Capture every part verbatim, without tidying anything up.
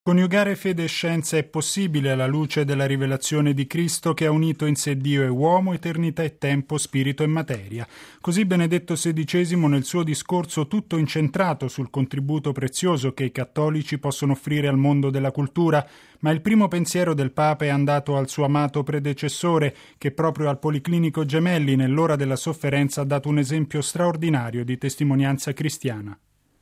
Coniugare fede e scienza è possibile alla luce della rivelazione di Cristo che ha unito in sé Dio e uomo, eternità e tempo, spirito e materia. Così Benedetto sedicesimo nel suo discorso tutto incentrato sul contributo prezioso che i cattolici possono offrire al mondo della cultura, ma il primo pensiero del Papa è andato al suo amato predecessore che proprio al Policlinico Gemelli nell'ora della sofferenza ha dato un esempio straordinario di testimonianza cristiana.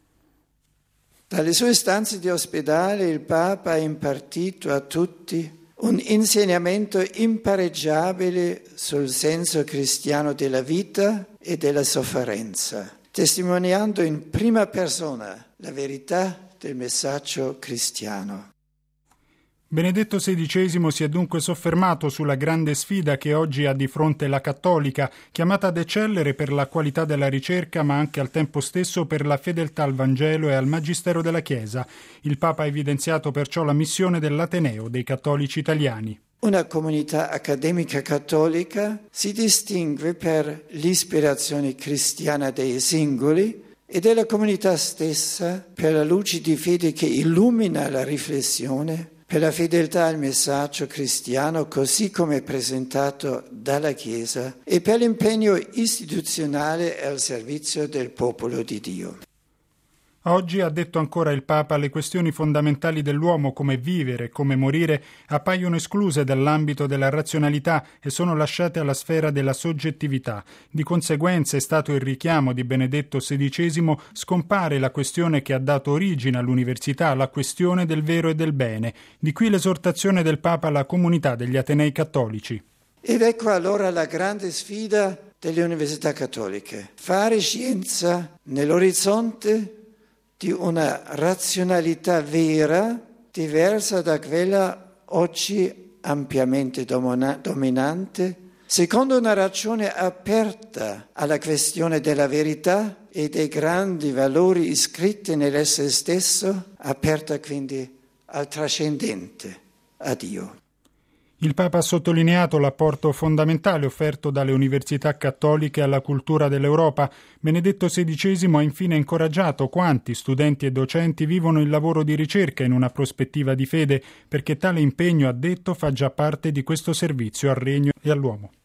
Dalle sue stanze di ospedale il Papa ha impartito a tutti un insegnamento impareggiabile sul senso cristiano della vita e della sofferenza, testimoniando in prima persona la verità del messaggio cristiano. Benedetto sedicesimo si è dunque soffermato sulla grande sfida che oggi ha di fronte la cattolica, chiamata ad eccellere per la qualità della ricerca ma anche al tempo stesso per la fedeltà al Vangelo e al Magistero della Chiesa. Il Papa ha evidenziato perciò la missione dell'Ateneo dei cattolici italiani. Una comunità accademica cattolica si distingue per l'ispirazione cristiana dei singoli e della comunità stessa per la luce di fede che illumina la riflessione, per la fedeltà al messaggio cristiano così come presentato dalla Chiesa e per l'impegno istituzionale al servizio del popolo di Dio. Oggi, ha detto ancora il Papa, le questioni fondamentali dell'uomo come vivere e come morire appaiono escluse dall'ambito della razionalità e sono lasciate alla sfera della soggettività. Di conseguenza è stato il richiamo di Benedetto sedicesimo scompare la questione che ha dato origine all'università, la questione del vero e del bene. Di qui l'esortazione del Papa alla comunità degli Atenei cattolici. Ed ecco allora la grande sfida delle università cattoliche: fare scienza nell'orizzonte di una razionalità vera, diversa da quella oggi ampiamente domina- dominante, secondo una ragione aperta alla questione della verità e dei grandi valori iscritti nell'essere stesso, aperta quindi al trascendente, a Dio. Il Papa ha sottolineato l'apporto fondamentale offerto dalle università cattoliche alla cultura dell'Europa. Benedetto sedicesimo ha infine incoraggiato quanti studenti e docenti vivono il lavoro di ricerca in una prospettiva di fede, perché tale impegno, ha detto, fa già parte di questo servizio al Regno e all'uomo.